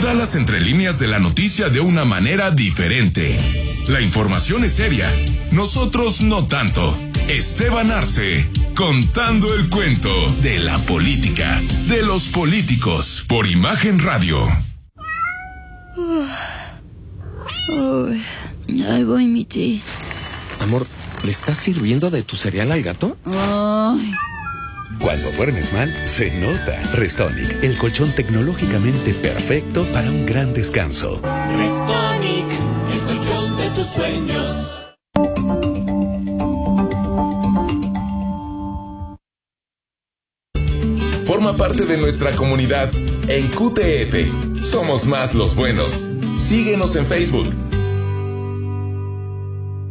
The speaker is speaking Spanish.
da las entrelíneas de la noticia de una manera diferente. La información es seria, nosotros no tanto. Esteban Arce, contando el cuento de la política, de los políticos, por Imagen Radio. Ahí voy, Michi. Amor, ¿le estás sirviendo de tu cereal al gato? Ay. Cuando duermes mal, se nota. Restonic, el colchón tecnológicamente perfecto para un gran descanso. Restonic, el colchón de tus sueños. Forma parte de nuestra comunidad en QTF. Somos más los buenos. Síguenos en Facebook,